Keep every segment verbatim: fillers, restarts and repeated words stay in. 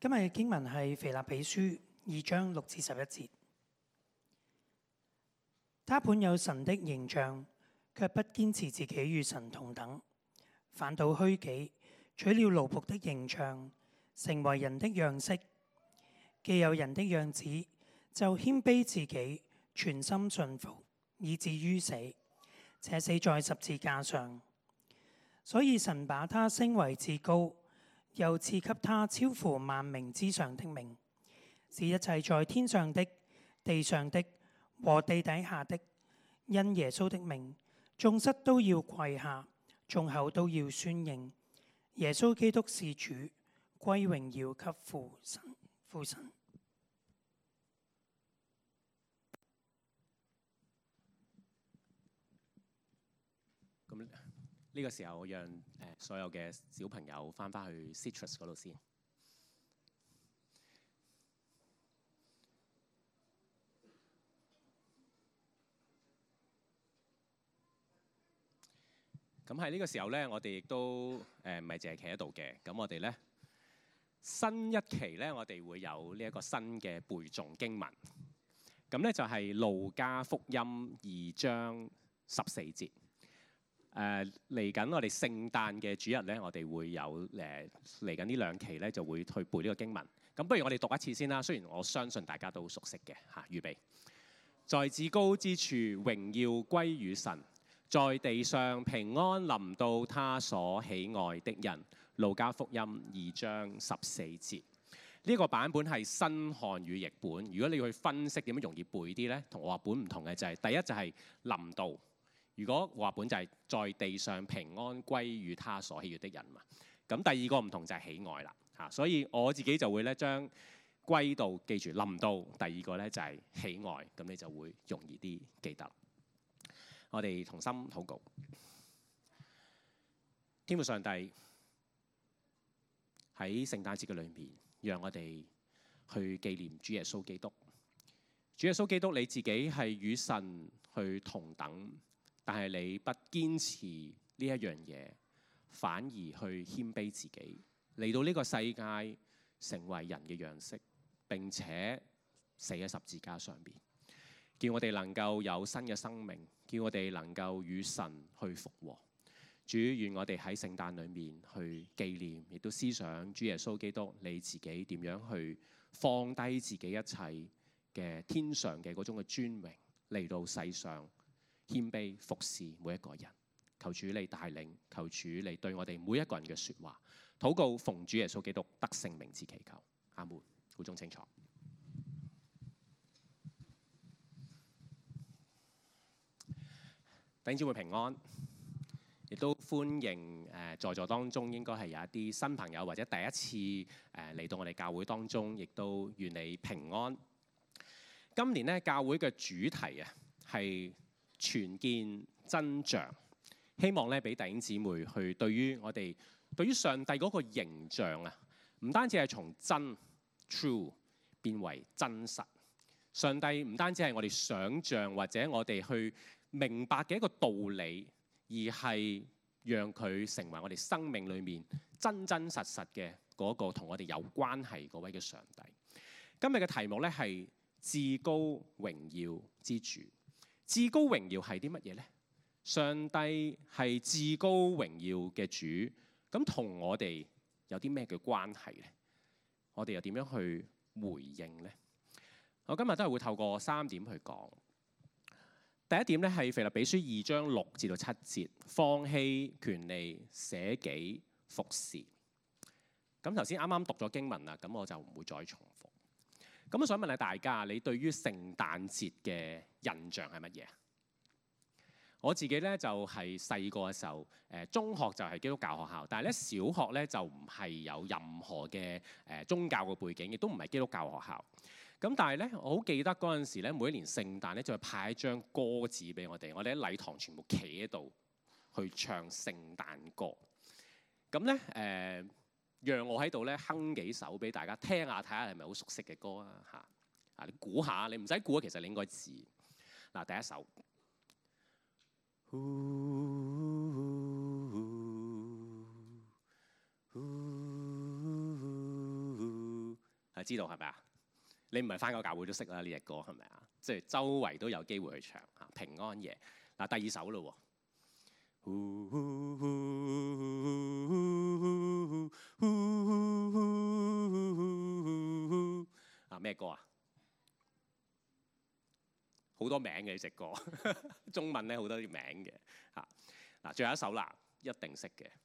今日嘅經文係腓立比書二章六至十一節。他本有神的形象，卻不堅持自己與神同等，反倒虛己，取了奴僕的形象，成為人的樣式。既有人的樣子，就謙卑自己，全心順服，以至於死，且死在十字架上。所以神把他升為至高，又賜給他超乎萬名之上的名，使一切在天上的、地上的和地底下的，因耶穌的名，眾膝都要跪下，眾口都要宣認耶穌基督是主，歸榮耀給父神。父神。 咁呢個時候，我讓誒所有嘅小朋友翻返去 Citrus 嗰度先。咁喺呢個時候咧，我哋亦都誒唔係淨係企喺度嘅。咁我哋咧新一期咧，我哋會有呢一個新嘅背誦經文。咁咧就係路加福音二章十四節。誒嚟緊我哋聖誕嘅主日咧，我哋會有誒嚟緊呢兩期咧就會去背呢個經文。咁不如我哋讀一次先啦。雖然我相信大家都熟悉嘅嚇，預備。在至高之處榮耀歸於神，在地上平安臨到他所喜愛的人。路加福音二章十四節。呢、這個版本係新漢語譯本。如果你要去分析點樣容易背啲呢，同我話本唔同嘅就係、是、第一就係臨到。如果我話本就係在地上平安歸於他所喜悅的人嘛。咁第二個唔同就係喜愛啦嚇。所以我自己就會咧將歸到記住臨到，第二個咧就係喜愛，咁你就會容易啲記得。我哋同心禱告。天父上帝，喺聖誕節嘅裏面，讓我哋去紀念主耶穌基督。主耶穌基督你自己係與神去同等。但係你不堅持呢一樣嘢，反而去謙卑自己，嚟到呢個世界成為人嘅樣式，並且死喺十字架上邊，叫我哋能夠有新嘅生命，叫我哋能夠與神去復和。主，願我哋喺聖誕裏面去紀念，亦都思想主耶穌基督你自己點樣去放低自己一切嘅天上嘅嗰種嘅尊榮，嚟到世上。謙卑服侍每一個人，求主你帶領，求主你對我哋每一個人嘅説話，禱告奉主耶穌基督得勝名字祈求，阿門。會眾請坐。弟兄姊妹平安，亦都歡迎誒在座當中應該係有一啲新朋友或者第一次誒嚟到我哋教會當中，亦都願你平安。今年咧教會嘅主題啊係全見真像，希望咧俾弟兄姊妹去對於我哋對於上帝嗰個形象啊，唔單止係從真 true 變為真實。上帝唔單止係我哋想像或者我哋去明白嘅一個道理，而係讓佢成為我哋生命裏面真真實實嘅嗰個同我哋有關係嗰位嘅上帝。今日嘅題目咧係至高榮耀之主。至高榮耀係啲乜嘢呢？上帝係至高榮耀嘅主，咁同我哋有啲咩嘅關係呢？我哋又點樣去回應呢？我今日都係會透過三點去講。第一點咧係腓立比書二章六至到七節，放棄權利，捨己服侍。咁頭先啱啱讀咗經文啦，咁我就唔會再重複。咁我想問下大家，你對於聖誕節嘅印象係乜嘢？我自己咧就係細個嘅時候，誒中學就係基督教學校，但係咧小學咧就唔係有任何嘅誒宗教嘅背景，亦都唔係基督教學校。咁但係咧，我好記得嗰陣時咧，每一年聖誕咧就會派一張歌紙俾我哋，我哋喺禮堂全部企喺度去唱聖誕歌。咁咧誒。讓我喺度咧哼幾首俾大家聽下，睇下係咪好熟悉嘅歌啊嚇！啊，你估下，你唔使估啊，其實你應該知。嗱，第一首。 啊，知道係咪啊？你唔係返過教會都識啦，呢隻歌係咪啊？即係周圍都有機會去唱嚇平安夜。嗱，第二首咯喎。啊，咩歌啊？好多名嘅呢隻歌，中文咧好多啲名嘅嚇。嗱，最後一首啦，一定識嘅。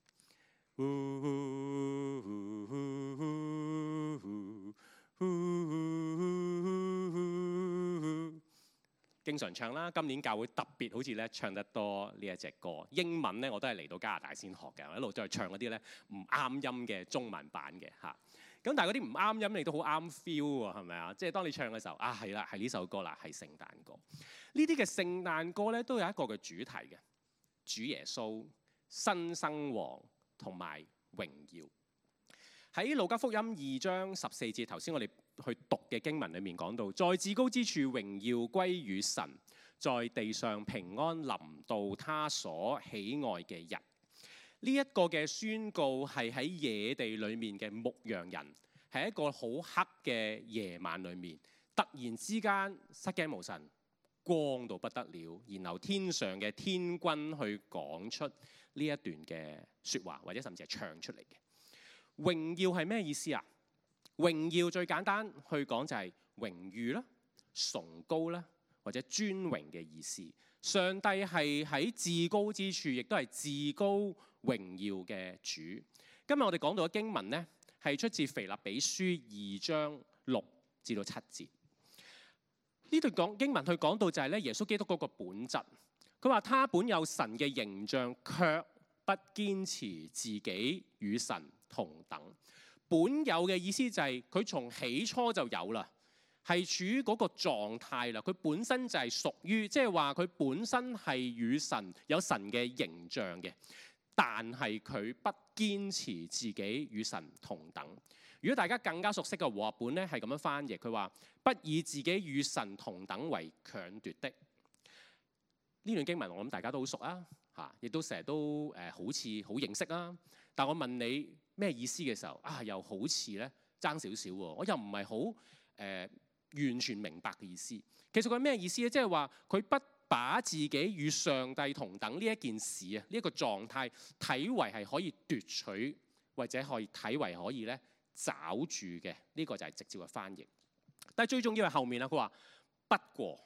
經常唱啦，今年教會特別好似咧唱得多呢一隻歌。英文咧我都係嚟到加拿大先學嘅，我一路都係唱嗰啲咧唔啱音嘅中文版嘅嚇。咁但係嗰啲唔啱音你都好啱 feel 喎，係咪啊？即係當你唱嘅時候，啊係啦，係呢首歌啦，係聖誕歌。呢啲嘅聖誕歌咧都有一個嘅主題嘅，主耶穌、新生王同埋榮耀。喺路加福音二章十四節，頭先我哋去讀嘅經文裏面講到，在至高之處榮耀歸於神，在地上平安臨到他所喜愛嘅人。呢、這、一個嘅宣告係喺野地裏面嘅牧羊人，係一個好黑嘅夜晚裏面，突然之間失驚無神，光到不得了，然後天上嘅天君去講出呢一段嘅説話，或者甚至係唱出嚟嘅。榮耀係咩意思啊？榮耀最簡單去講就係榮譽啦、崇高啦或者尊榮嘅意思。上帝係喺至高之處，亦都係至高榮耀嘅主。今日我哋講到嘅經文呢，係出自腓立比書二章六至到七節。呢段講經文佢講到就係咧耶穌基督嗰個本質。佢話他本有神嘅形象，卻不堅持自己與神同等。本有嘅意思就係佢從起初就有啦，係處於嗰個狀態啦。佢本身就係屬於，即係話佢本身係與神有神嘅形象嘅，但係佢不堅持自己與神同等。如果大家更加熟悉嘅和合本咧，係咁樣翻譯，佢話不以自己與神同等為強奪的。呢段經文我諗大家都好熟啊，嚇，亦都成日都誒好似好認識啊。但我問你咩意思嘅時候，啊又好似咧爭少少喎，我又唔係好誒完全明白嘅意思。其實佢咩意思咧？即係話佢不把自己與上帝同等呢一件事啊，呢一個狀態睇為係可以奪取，或者可以睇為可以咧找住嘅。呢個就係直接嘅翻譯。但係最重要係後面啦，佢話不過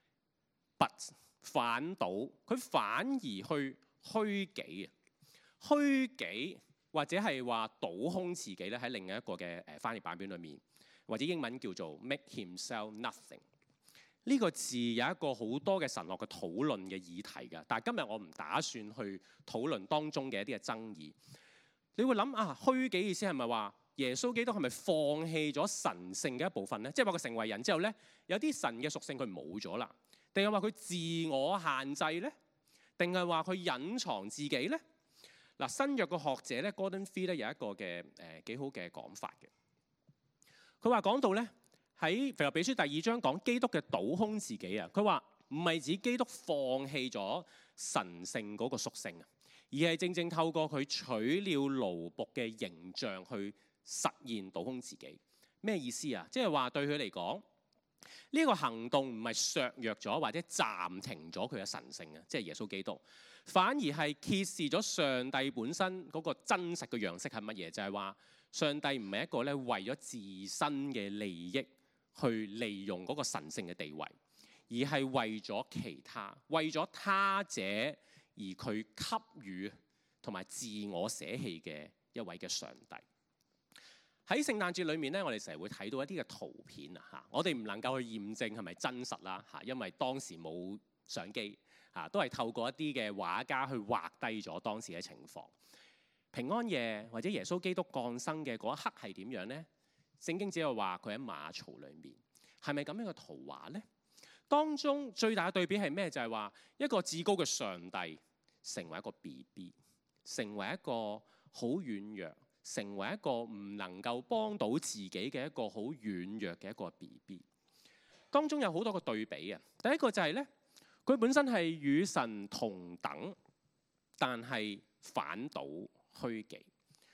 but 反倒，佢反而去虛己啊，虛己或者係話倒空自己咧，喺另一個嘅誒翻譯版本裏面，或者英文叫做 make himself nothing。呢個字有一個好多嘅神學嘅討論嘅議題㗎，但係今日我唔打算去討論當中嘅一啲嘅爭議。你會諗啊，虛己意思係咪話耶穌基督係咪放棄咗神性嘅一部分呢？即係話佢成為人之後呢，有啲神嘅屬性佢冇咗啦，定係話佢自我限制呢？定係話佢隱藏自己呢？嗱，新約嘅學者咧 Gordon Fee 咧有一個嘅誒幾好嘅講法嘅。佢話講到咧喺腓立比書第二章講基督嘅倒空自己啊，佢話唔係指基督放棄咗神性嗰個屬性啊，而係正正透過佢取了奴僕嘅形象去實現倒空自己。咩意思啊？即係話對佢嚟講，呢、這個行動唔係削弱咗或者暫停咗佢嘅神性啊，即係耶穌基督。反而係揭示咗上帝本身嗰個真實嘅樣式係乜嘢？就係話上帝唔係一個咧為咗自身嘅利益去利用嗰個神聖嘅地位，而係為咗其他，為咗他者而佢給予同埋自我捨棄嘅一位嘅上帝。喺聖誕節裏面咧，我哋成日會睇到一啲嘅圖片啊嚇，我哋唔能夠去驗證係咪真實啦嚇，因為當時冇相機。啊，都係透過一啲嘅畫家去畫低咗當時嘅情況。平安夜或者耶穌基督降生嘅嗰一刻係點樣呢？聖經只係話佢喺馬槽裏面，係咪咁樣嘅圖畫呢？當中最大嘅對比係咩？就係話一個至高嘅上帝成為一個 B B， 成為一個好軟弱，成為一個唔能夠幫到自己嘅一個好軟弱嘅一個 B B。當中有好多個對比啊！第一個就係呢。佢本身係與神同等，但係反倒虛己。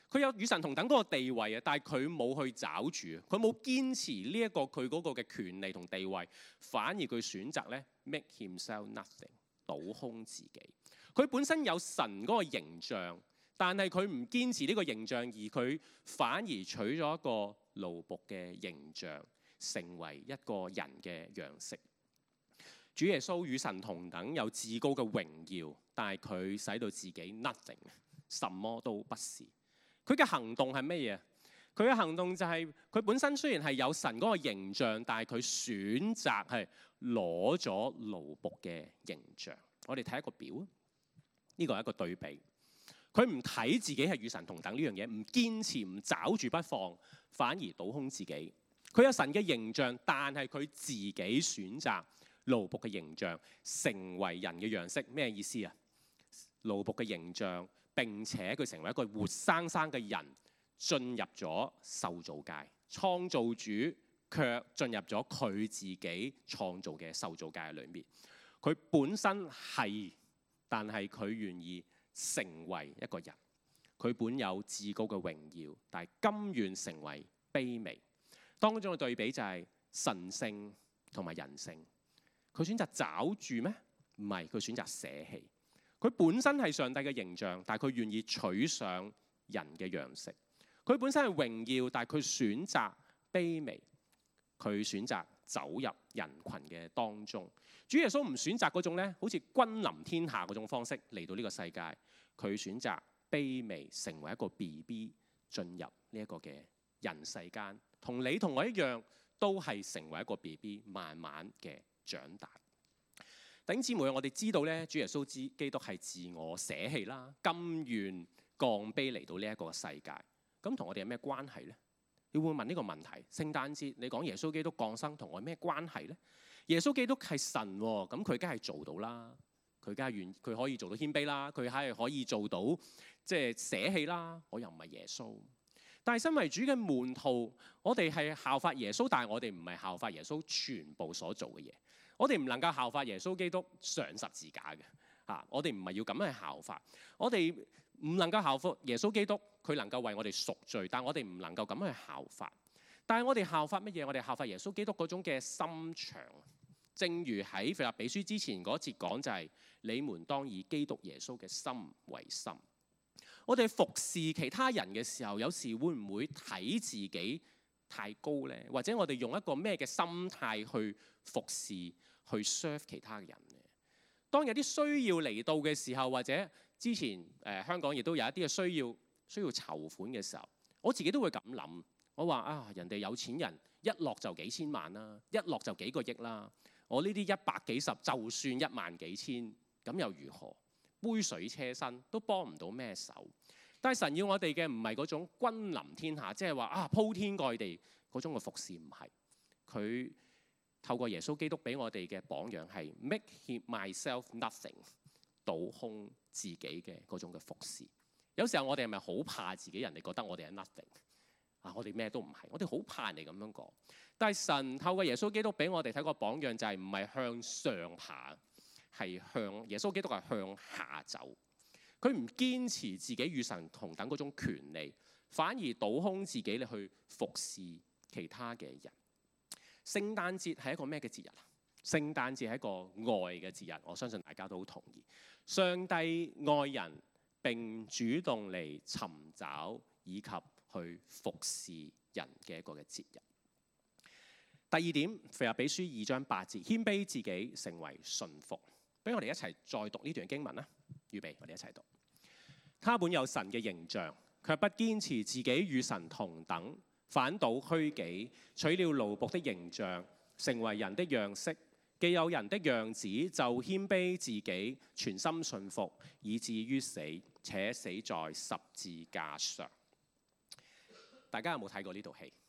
佢有與神同等嗰個地位啊，但係佢冇去找住，佢冇堅持呢一個佢嗰個嘅權利同地位，反而佢選擇咧 make himself nothing， 倒空自己。佢本身有神嗰個形象，但係佢唔堅持呢個形象，而佢反而取咗一個奴僕嘅形象，成為一個人嘅樣式。主耶穌與神同等，有至高嘅榮耀，但係佢使到自己 nothing， 什麼都不是。佢嘅行動係乜嘢？佢嘅行動就係、是、佢本身雖然係有神嗰個形象，但係佢選擇係攞咗奴僕嘅形象。我哋睇一個表，呢個係一個對比。佢唔睇自己係與神同等呢樣嘢，唔堅持，唔抓住不放，反而倒空自己。佢有神嘅形象，但係佢自己選擇奴僕嘅形象，成為人嘅樣式。咩意思啊？奴僕嘅形象，並且佢成為一個活生生嘅人，進入咗受造界。創造主卻進入咗佢自己創造嘅受造界裏面。佢本身係，但係佢願意成為一個人。佢本有至高嘅榮耀，但係甘願成為卑微。當中嘅對比就係神性同埋人性。佢選擇抓住咩？唔係，佢選擇捨棄。佢本身係上帝嘅形象，但係佢願意取上人嘅樣式。佢本身係榮耀，但係佢選擇卑微。佢選擇走入人群嘅當中。主耶穌唔選擇嗰種咧，好似君臨天下嗰種方式嚟到呢個世界。佢選擇卑微，成為一個 B B 進入呢一個嘅人世間，同你同我一樣，都係成為一個 B B， 慢慢嘅長大。弟兄姊妹，我哋知道咧，主耶穌之基督係自我捨棄啦，甘願降卑嚟到呢一個世界。咁同我哋有咩關係呢？你會問呢個問題？聖誕節你講耶穌基督降生同我咩關係呢？耶穌基督係神喎，咁佢梗係做到啦。佢梗係願，佢可以做到謙卑啦。佢係可以做到即係捨棄啦。我又唔係耶穌。但係身為主嘅門徒，我哋係效法耶穌，但係我哋唔係效法耶穌全部所做嘅嘢。我哋唔能夠效法耶穌基督上十字架嘅嚇，我哋唔係要咁樣去效法。我哋唔能夠效法耶穌基督，佢能夠為我哋贖罪，但我哋唔能夠咁去效法。但係我哋效法乜嘢？我哋效法耶穌基督嗰種嘅心腸。正如喺腓立比書之前嗰節講就係、是：你們當以基督耶穌嘅心為心。我哋服侍其他人嘅時候，有時會唔會睇自己太高呢？或者我哋用一個咩嘅心態去服侍、去 serve 其他人呢？當有啲需要嚟到嘅時候，或者之前誒、呃、香港亦都有一啲嘅需要需要籌款嘅時候，我自己都會咁諗。我話啊，人哋有錢人一落就幾千萬啦，一落就幾個億啦。我呢啲一百幾十，就算一萬幾千，咁又如何？杯水車薪都幫唔到咩手。但係神要我哋嘅唔係嗰種君臨天下，即係話啊鋪天蓋地嗰種嘅服侍，唔係。佢透過耶穌基督俾我哋嘅榜樣係 make him myself nothing， 倒空自己嘅嗰種嘅服侍。有時候我哋係咪好怕自己人哋覺得我哋係 nothing 啊？我哋咩都唔係，我哋好怕人哋咁樣講。但係神透過耶穌基督俾我哋睇個榜樣，就係唔係向上爬，係向耶穌基督係向下走。佢唔堅持自己與神同等嗰種權利，反而倒空自己嚟去服侍其他嘅人。聖誕節係一個咩嘅節日啊？聖誕節係一個愛嘅節日，我相信大家都好同意。上帝愛人並主動嚟尋找以及去服侍人嘅一個嘅節日。第二點，腓立比書二章八節，謙卑自己，成為順服。俾我哋一齊再讀呢段經文啦。預備，我哋一齊讀。他本有神嘅形象，卻不堅持自己與神同等，反倒虛己，取了奴僕的形象，成為人的樣式。既有人的樣子，就謙卑自己，全心順服，以至於死，且死在十字架上。大家有冇睇過呢套戲？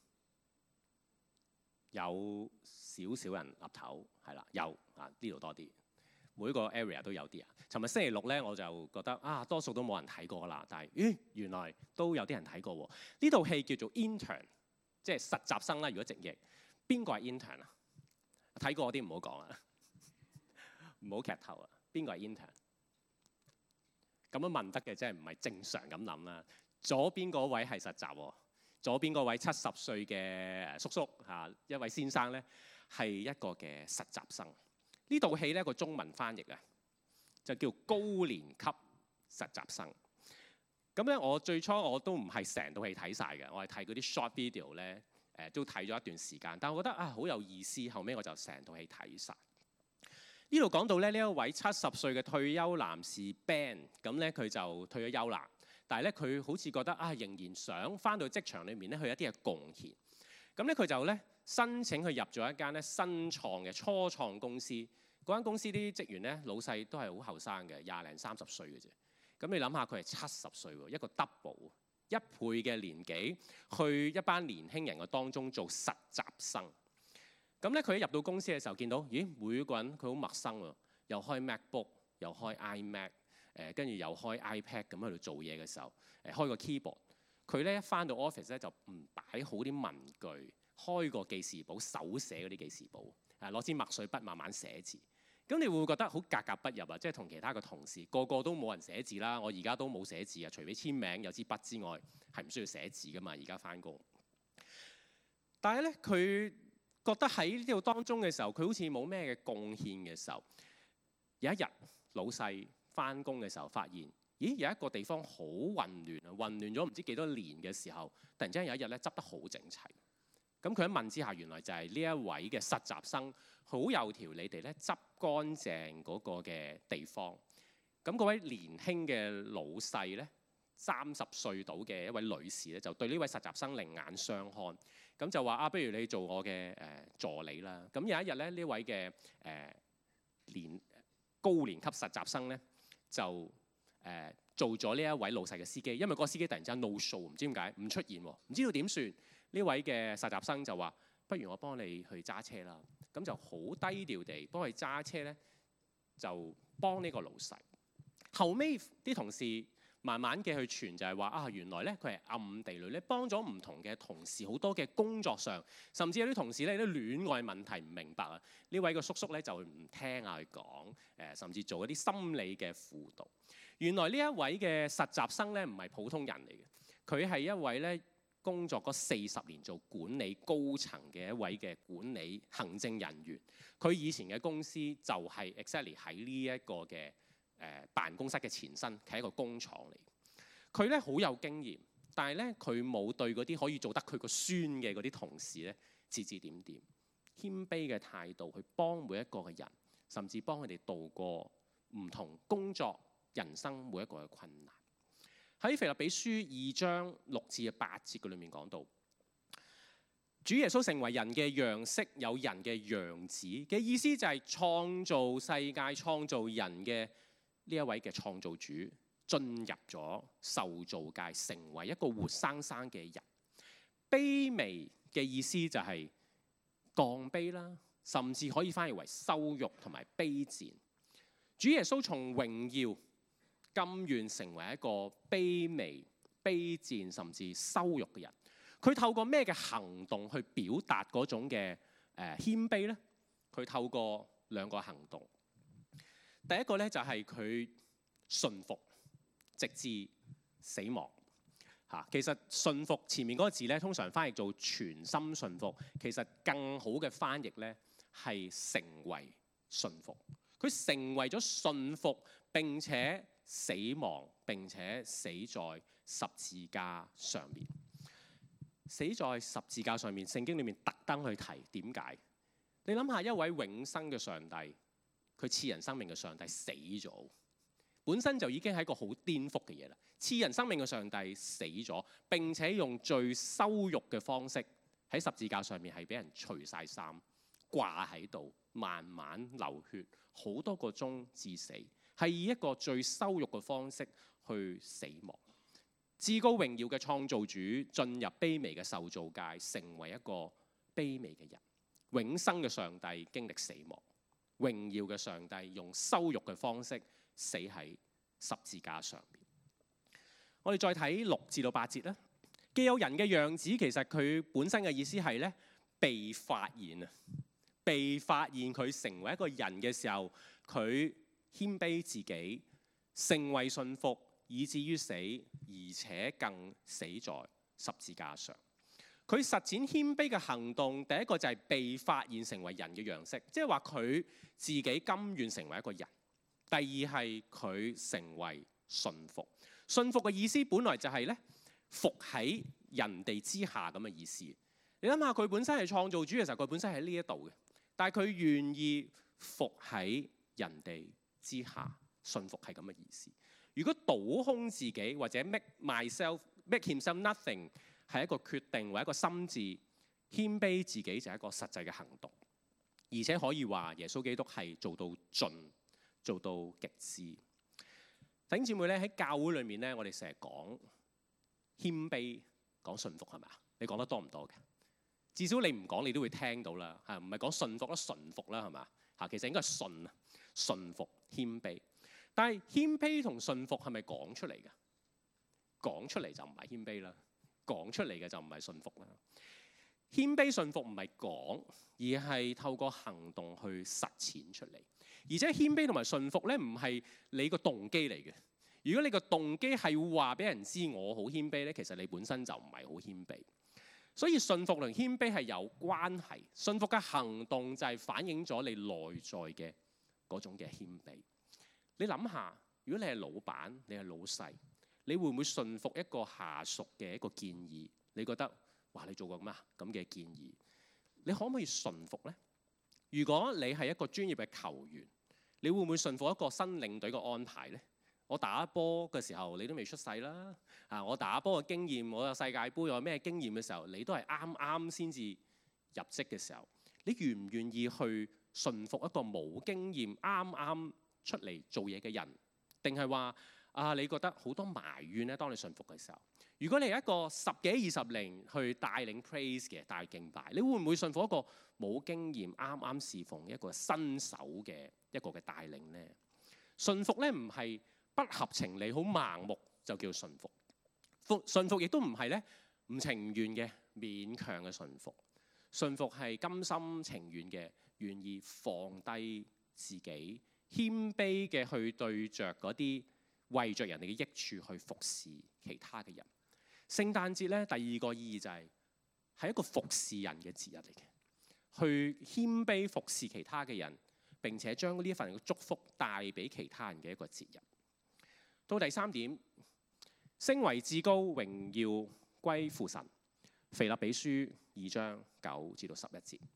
有少少人岌頭，係啦，有啊，呢度多啲。每個 area 都有啲啊。尋日星期六咧，我就覺得啊，多數都冇人睇過啦。但係，咦，原來都有啲人睇過喎。呢套戲叫做 Intern， 即係實習生啦。如果直譯，邊個係 Intern 啊？睇過嗰啲唔好講啊，唔好劇透啊。邊個係 Intern？咁樣問得嘅，即係唔係正常咁諗啦。 左邊嗰位係實習喎，左邊嗰位七十歲嘅叔叔嚇，一位先生咧係一個嘅實習生。呢套戲咧個中文翻譯啊，就叫高年級實習生。咁咧，我最初我都唔係成套戲睇晒嘅，我係睇嗰啲 short video 咧，誒都睇咗一段時間。但係我覺得啊好有意思，後尾我就成套戲睇晒。呢度講到咧呢一位七十歲嘅退休男士 Ben， 咁咧佢就退咗休啦。但係咧佢好似覺得啊仍然想返到職場裏面咧去一啲嘅貢獻。咁咧佢就咧申請去入咗一間咧新創嘅初創公司。嗰間公司啲職員咧老細都係好後生嘅，廿零三十歲嘅啫。咁你諗下佢係七十歲喎，一個 double 一倍嘅年紀去一班年輕人嘅當中做實習生。咁咧佢一入到公司嘅時候見到，咦每個人佢好陌生喎，又開 MacBook， 又開 iMac， 誒跟住又開 iPad 咁喺度做嘢嘅時候，誒開個 keyboard。佢咧一返到 office 咧就唔擺好啲文具，開個記事簿手寫嗰啲記事簿，誒攞支墨水筆慢慢寫字。咁你會唔會覺得好格格不入啊？即係同其他嘅同事個個都冇人寫字啦，我而家都冇寫字啊，除非簽名有支筆之外，係唔需要寫字噶嘛。而家返工，但係咧佢覺得喺呢度當中嘅時候，佢好似冇咩嘅貢獻嘅時候，有一日老細返工嘅時候發現，咦有一個地方好混亂啊，混亂咗唔知幾多年嘅時候，突然之間有一日咧執得好整齊。咁佢一問之下，原來就係呢一位嘅實習生好有條理地咧執乾淨嗰個嘅地方。咁嗰位年輕嘅老細咧，三十歲到嘅一位女士咧，就對呢位實習生另眼相看。咁就話啊，不如你做我嘅誒、呃、助理啦。咁有一日咧，呢位嘅誒、呃、年高年級實習生咧，就誒、呃、做咗呢一位老細嘅司機，因為嗰個司機突然之間 no show， 唔知點解唔出現喎，唔知道點算。呢位嘅實習生就話：不如我幫你去揸車啦。咁就好低調地幫佢揸車咧，就幫呢個老細。後尾啲同事慢慢嘅去傳就係話啊，原來咧佢係暗地裏咧幫咗唔同嘅同事好多嘅工作上，甚至有啲同事咧啲戀愛問題唔明白啊。呢位個叔叔咧就唔聽下佢講，誒甚至做一啲心理嘅輔導。原來呢一位嘅實習生咧唔係普通人嚟嘅，佢係一位咧工作嗰四十年做管理高層嘅一位嘅管理行政人員。佢以前嘅公司就係 exactly 喺呢一個嘅誒、呃、辦公室嘅前身，係一個工廠嚟。佢咧好有經驗，但係咧佢冇對嗰啲可以做得佢個孫嘅嗰啲同事咧指指點點，謙卑嘅態度去幫每一個嘅人，甚至幫佢哋度過唔同工作人生每一個嘅困難。喺腓立比書二章六至八節嘅裏面講到，主耶穌成為人嘅樣式，有人嘅樣子嘅意思就係創造世界、創造人嘅呢一位嘅創造主進入咗受造界，成為一個活生生嘅人。卑微嘅意思就係降卑啦，甚至可以翻譯為羞辱同埋卑賤。主耶穌從榮耀甘願成為一個卑微、卑賤甚至羞辱嘅人。佢透過咩嘅行動去表達嗰種嘅誒謙卑呢？佢透過兩個行動。第一個咧就係佢順服，直至死亡。嚇，其實順服前面嗰個字咧，通常翻譯做全心順服。其實更好嘅翻譯咧係成為順服。佢成為咗順服並且死亡，並且死在十字架上面。死在十字架上面，聖經裏面特登去提點解？你諗下，一位永生嘅上帝，佢賜人生命嘅上帝死咗，本身就已經係一個好顛覆嘅嘢啦。賜人生命嘅上帝死咗，並且用最羞辱嘅方式喺十字架上面係俾人除晒衫，掛喺度，慢慢流血，好多個鐘至死，係以一個最羞辱嘅方式去死亡。至高榮耀嘅創造主進入卑微嘅受造界，成為一個卑微嘅人。永生嘅上帝經歷死亡，榮耀嘅上帝用羞辱嘅方式死喺十字架上面。我哋再睇六至到八節啦。既有人嘅樣子，其實佢本身嘅意思係咧被發現啊，被發現佢成為一個人嘅時候，佢謙卑自己，成為信服。 以至於死，而且更死在十字架上。佢實踐謙卑嘅行動，第一個就係被發現成為人嘅樣式，即係話佢自己甘願成為一個人。第二係佢成為順服。順服嘅意思本來就係咧服喺人哋之下咁嘅意思。你諗下，佢本身係創造主嘅時候，佢本身喺呢一度嘅，但係佢願意服喺人哋之下，順服係咁嘅意思。如果倒空自己或者 make myself make himself nothing 係一個決定或者一個心志，謙卑自己就係一個實際嘅行動，而且可以話耶穌基督係做到盡，做到極致。弟兄姊妹咧，喺教會裏面咧，我哋成日講謙卑，講順服係咪啊？你講得多唔多嘅？至少你唔講，你都會聽到啦。嚇，唔係講順服啦，順服啦係嘛？嚇，其實應該係順啊，順服謙卑。但係謙卑同順服係咪講出嚟嘅？講出嚟就唔係謙卑啦，講出嚟嘅就唔係順服啦。謙卑順服唔係講，而係透過行動去實踐出嚟。而且謙卑同埋順服咧，唔係你個動機嚟嘅。如果你個動機係話俾人知我好謙卑咧，其實你本身就唔係好謙卑。所以順服同謙卑係有關係。順服嘅行動就係反映咗你內在嘅嗰種嘅謙卑。你諗下，如果你係老闆，你係老細，你會唔會順服一個下屬嘅一個建議？你覺得哇，你做過咩咁嘅建議？你可唔可以順服呢？如果你係一個專業嘅球員，你會唔會順服一個新領隊嘅安排呢？我打波嘅時候，你都未出世啦。啊，我打波嘅經驗，我有世界盃，我有咩經驗嘅時候，你都係啱啱先至入職嘅時候，你願唔願意去順服一個冇經驗、啱啱出嚟做嘢嘅人？定係話啊，你覺得好多埋怨咧？當你順服嘅時候，如果你係一個十幾二十年去帶領 praise 嘅大敬拜，你會唔會順服一個冇經驗、啱啱侍奉一個新手嘅一個嘅帶領呢？順服咧唔係不合情理、好盲目就叫順服。服順服亦都唔係咧唔情願嘅勉強嘅順服。順服係甘心情願嘅，願意放低自己，謙卑嘅去對着嗰啲為着人哋嘅益處去服侍其他嘅人。聖誕節咧，第二個意義就係係一個服侍人嘅節日嚟嘅，去謙卑服侍其他嘅人，並且將呢一份嘅祝福帶俾其他人嘅一個節日。到第三點，升為至高，榮耀歸父神。腓立比書二章九至到十一節。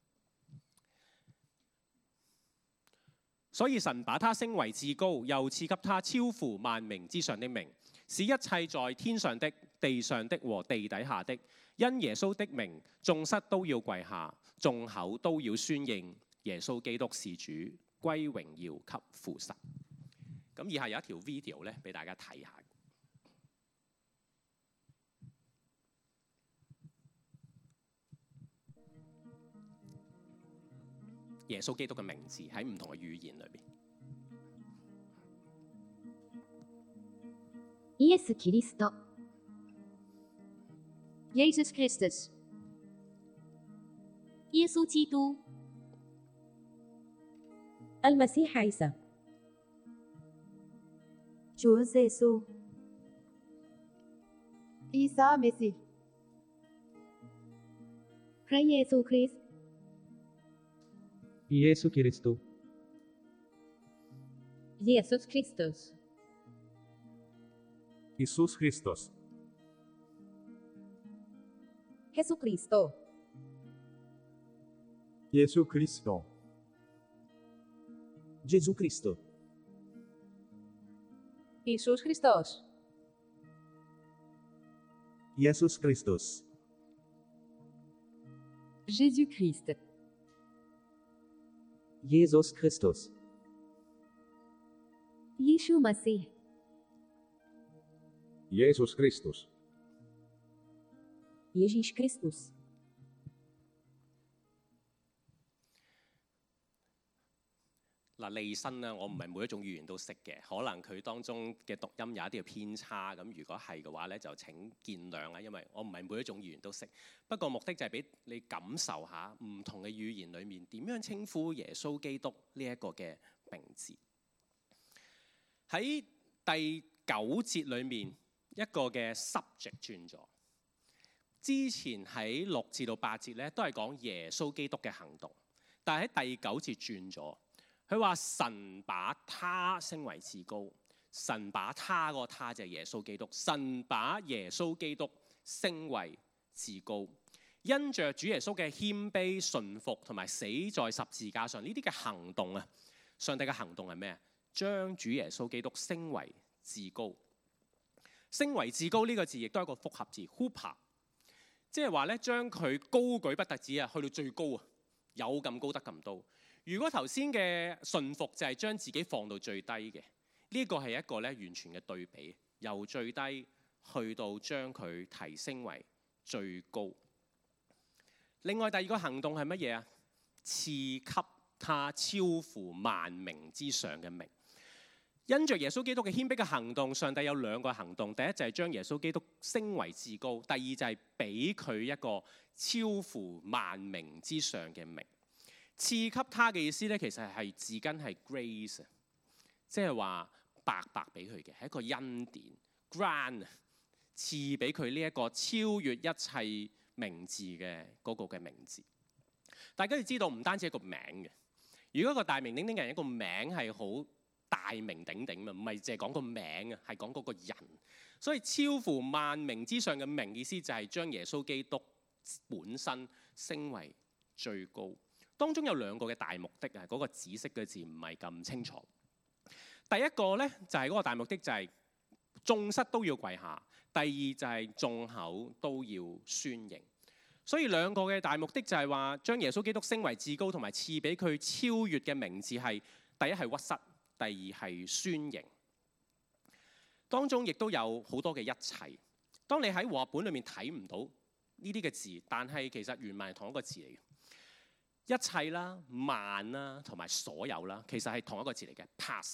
所以神把他升為至高，又賜給他超乎萬名之上的名，使一切在天上的、地上的和地底下的，因耶穌的名，眾膝都要跪下，眾口都要宣認耶穌基督是主，歸榮耀給父神。咁以下有一條 video 咧，俾大家睇下。耶穌基督嘅名字喺唔同嘅語言裏邊。 イエス・キリスト。 Jesus Christus， 耶穌基督。 المسيح عيسى。 主耶穌。 อีซาเมซิพระเยซูคริสต์ 예수 그리스도. Jesus Christus， Jesus Christus. เยซูคริสโต 예수 그리스도. 제수 그리스도. Ιησούς Χριστός. 예수 그리스도스. Jésus Christ， 예수 그리스도스. ยิชูมัสซีห์ 예수 그리스도스. เยซูคริสตุส嗱，利申咧，我唔係每一種語言都識嘅，可能佢當中嘅讀音有一啲嘅偏差，咁如果係嘅話咧，就請見諒啦，因為我唔係每一種語言都識。不過目的就係俾你感受下唔同嘅語言裡面點樣稱呼耶穌基督呢一個嘅名字。喺第九節裏面一個嘅 subject 轉咗。之前喺六至到八節咧都係講耶穌基督嘅行動，但係喺第九節轉咗，佢話神把他升為至高。神把他嗰個他就係耶穌基督，神把耶穌基督升為至高。因着主耶穌嘅謙卑順服同埋死在十字架上呢啲嘅行動啊，上帝嘅行動係咩？將主耶穌基督升為至高。升為至高呢個字亦都係一個複合字 huper， 即係話咧將佢高舉不特止啊，去到最高啊，有咁高得咁高。如果頭先嘅順服就係將自己放到最低嘅，呢個係一個咧完全嘅對比，由最低去到將佢提升為最高。另外第二個行動係乜嘢啊？賜給他超乎萬名之上嘅名。因着耶穌基督嘅謙卑嘅行動，上帝有兩個行動。第一就係將耶穌基督升為至高，第二就係俾佢一個超乎萬名之上嘅名。賜給他嘅意思咧，其實係字根係 grace， 即係話白白俾佢嘅，係一個恩典 grant， 賜俾佢呢一個超越一切名字嘅嗰個嘅名字。大家要知道，唔單止一個名嘅，如果一個大名鼎鼎嘅人，一個名係好大名鼎鼎啊，唔係淨係講個名啊，係講嗰個人。所以超乎萬名之上嘅名意思就係將耶穌基督本身升為最高。當中有兩個嘅大目的啊，嗰、那個紫色嘅字唔係咁清楚。第一個咧就係、是、嗰個大目的就係眾膝都要跪下，第二就係眾口都要宣認。所以兩個嘅大目的就係話將耶穌基督升為至高，同埋賜俾佢超越嘅名字係第一係屈膝，第二係宣認。當中亦都有好多嘅一切。當你喺和合本裏面睇唔到呢啲嘅字，但係其實原文係同一個字嚟嘅。一切啦、萬啦同埋所有啦，其實係同一個字嚟嘅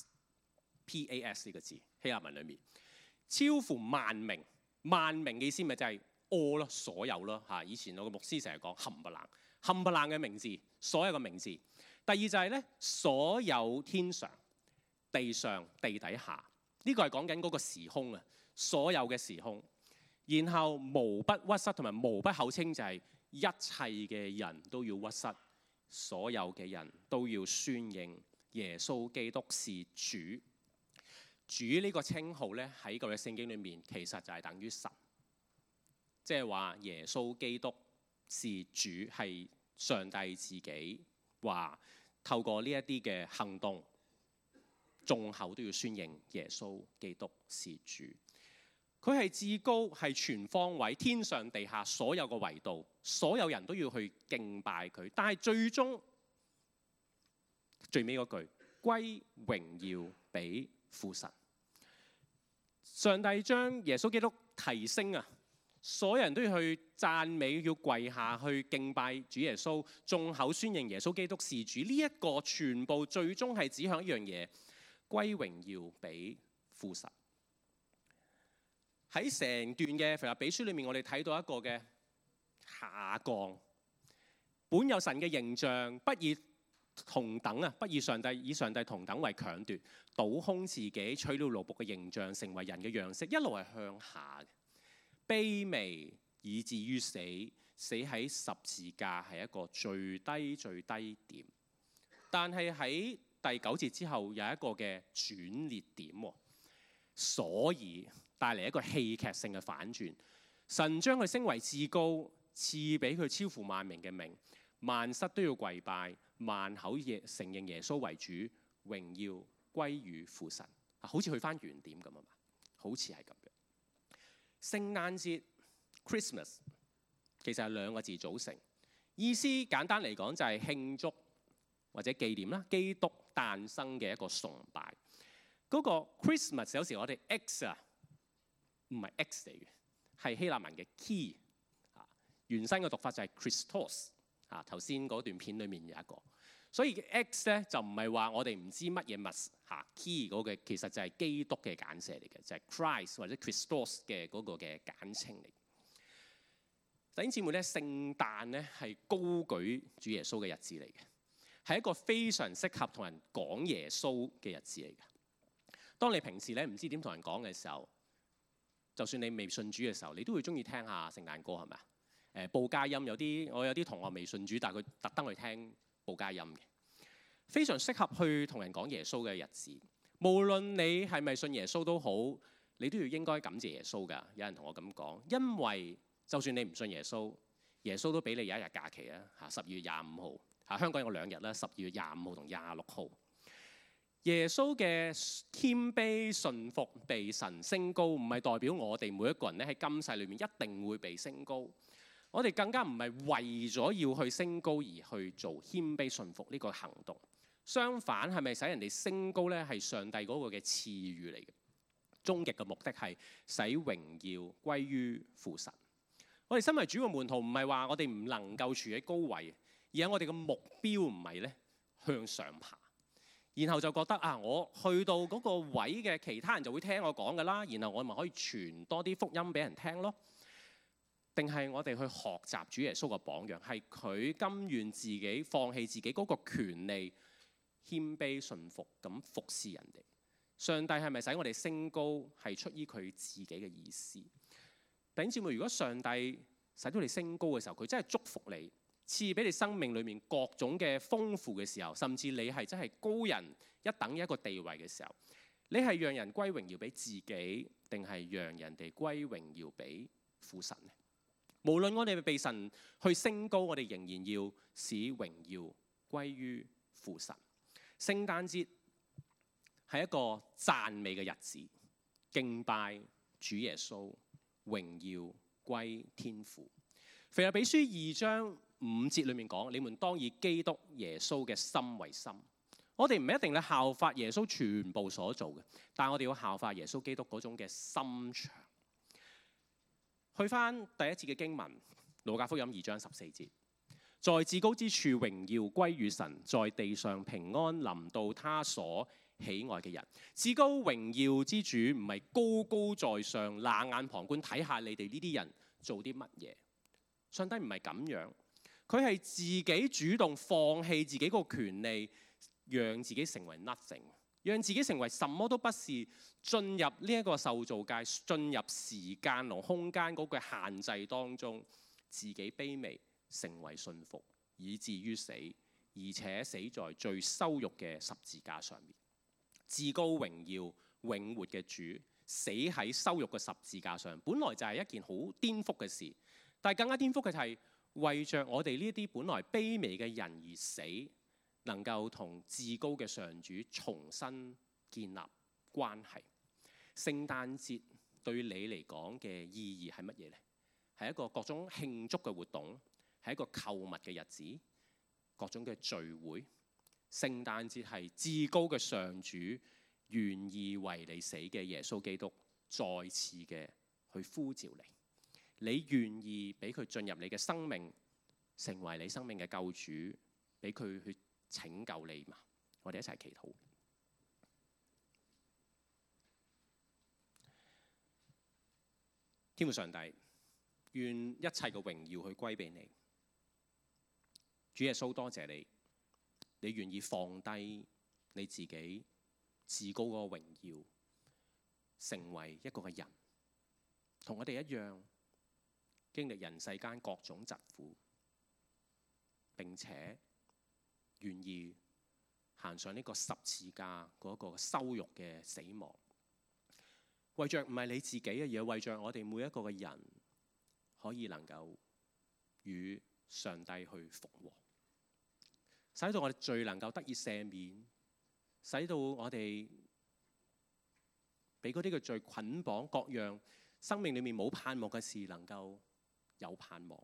，pas，p a s 呢個字希臘文裏面超乎萬名，萬名嘅意思咪就係 all 咯，所有咯嚇。以前我個牧師成日講冚唪唥，冚唪唥嘅名字，所有嘅名字。第二就係咧，所有天上、地上、地底下，呢個係講緊嗰個時空啊，所有嘅時空。然後無不屈膝同埋無不口稱，就係一切嘅人都要屈膝。所有嘅人都要宣認耶穌基督是主。主呢個稱號咧喺舊約聖經裏面其實就係等於神，即係話耶穌基督是主，係上帝自己話透過呢一啲嘅行動，眾口都要宣認耶穌基督是主。佢係至高，係全方位，天上地下所有嘅維度，所有人都要去敬拜佢。但係最終最尾嗰句，歸榮耀俾父神。上帝將耶穌基督提升啊，所有人都要去讚美，要跪下去敬拜主耶穌，眾口宣認耶穌基督是主。呢一個全部最終係指向一樣嘢，歸榮耀俾父神。喺成段嘅腓立比書裏面，我哋睇到一個嘅下降，本有神嘅形象，不以同等啊，不以上帝以上帝同等為強奪，倒空自己，取了奴僕嘅形象，成為人嘅樣式，一路係向下嘅，卑微以至於死，死喺十字架係一個最低最低點。但係喺第九節之後有一個嘅轉捩點，所以帶嚟一個戲劇性嘅反轉。神將佢升為至高，賜俾佢超乎萬名嘅名，萬膝都要跪拜，萬口耶承認耶穌為主，榮耀歸於父神。好似去翻原點咁啊嘛，好似係咁嘅。聖誕節 Christmas 其實係兩個字組成，意思簡單嚟講就係慶祝或者紀念啦，基督誕生嘅一個崇拜。嗰、那個 Christmas 有時我哋 X 啊，唔係 X 嚟嘅，係希臘文嘅 key 啊，原生嘅讀法就係 Christos 啊。頭先嗰段片裡面有一個，所以 X 咧就唔係話我哋唔知乜嘢物嚇 key 嗰個，其實就係基督嘅簡寫嚟嘅，就係、是、Christ 或者 Christos 嘅嗰個嘅簡稱嚟。弟兄姊妹咧，聖誕咧係高舉主耶穌嘅日子嚟嘅，係一個非常適合同人講耶穌嘅日子嚟嘅。 當你平時咧唔知點同人講嘅時候，就算你未信主嘅時候，你都會中意聽下聖誕歌係咪啊？誒報佳音有啲，我有啲同學未信主，但係佢特登去聽報佳音嘅，非常適合去同人講耶穌嘅日子。無論你係咪信耶穌都好，你都要應該感謝耶穌㗎。有人同我咁講，因為就算你唔信耶穌，耶穌都俾你有一日假期啊！嚇，十二月廿五號嚇，香港有兩日啦，十二月廿五號同廿六號。耶穌嘅謙卑順服被神升高，唔係代表我哋每一個人咧喺今世裏面一定會被升高。我哋更加唔係為咗要去升高而去做謙卑順服呢個行動。相反，係咪使人哋升高呢？係上帝嗰個嘅賜予嚟嘅。終極嘅目的係使榮耀歸於父神。我哋身為主嘅門徒，唔係話我哋唔能夠處喺高位，而係我哋嘅目標唔係咧向上爬。然後就覺得啊，我去到嗰個位嘅其他人就會聽我講㗎啦，然後我咪可以傳多啲福音俾人聽咯。定係我哋去學習主耶穌嘅榜樣，係佢甘願自己放棄自己嗰個權利，謙卑順服咁服侍人哋。上帝係咪使我哋升高係出於佢自己嘅意思？弟兄姊妹，如果上帝使到你升高嘅時候，佢真係祝福你，賜俾你生命裏面各種嘅豐富嘅時候，甚至你係真係高人一等一個地位嘅時候，你係讓人歸榮耀俾自己，定係讓人哋歸榮耀俾父神呢？無論我哋被神去升高，我哋仍然要使榮耀歸於父神。聖誕節係一個讚美嘅日子，敬拜主耶穌，榮耀歸天父。腓立比書二章五節裏面講：你們當以基督耶穌嘅心為心。我哋唔一定咧效法耶穌全部所做嘅，但係我哋要效法耶穌基督嗰種嘅心腸。去翻第一節嘅經文，路加福音二章十四節，在至高之處榮耀歸於神，在地上平安臨到他所喜愛嘅人。至高榮耀之主唔係高高在上，冷眼旁觀睇下你哋呢啲人做啲乜嘢。上帝唔係咁樣，佢係自己主動放棄自己個權利，讓自己成為 nothing， 讓自己成為什麼都不是，進入呢一個受造界，進入時間同空間嗰個限制當中，自己卑微，成為信服，以至於死，而且死在最羞辱嘅十字架上面。至高榮耀永活嘅主死喺羞辱嘅十字架上，本來就係一件好顛覆嘅事。但係更加顛覆嘅就係為着我哋呢啲本來卑微嘅人而死，能夠同至高嘅上主重新建立關係。聖誕節對你嚟講嘅意義係乜嘢呢？係一個各種慶祝嘅活動，係一個購物嘅日子，各種嘅聚會。聖誕節係至高嘅上主願意為你死嘅耶穌基督再次嘅去呼召你。你願意俾佢進入你嘅生命，成為你生命嘅救主，俾佢去拯救你嘛？我哋一齊祈禱。天父上帝，願一切嘅榮耀去歸俾你。主耶穌，多謝你，你願意放低你自己至高嗰個榮耀，成為一個嘅人，同我哋一樣。經歷人世間各種疾苦，並且願意行上呢個十字架嗰個羞辱嘅死亡，為着唔係你自己嘅嘢，為着我哋每一個嘅人可以能夠與上帝去復和，使到我哋罪能夠得以赦免，使到我哋俾嗰啲嘅罪捆綁，各樣生命裏面冇盼望嘅事能夠有盼望。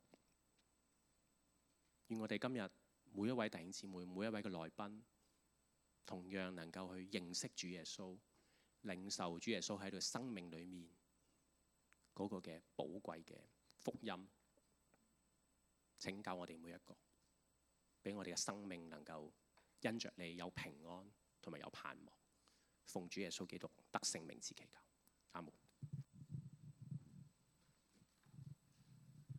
願我哋今日每一位弟兄姊妹，每一位嘅來賓，同樣能夠去認識主耶穌，領受主耶穌喺佢生命裏面嗰個嘅寶貴嘅福音，拯救我哋每一個，俾我哋嘅生命能夠因着你有平安同埋有盼望。奉主耶穌基督得勝名字祈求，阿門。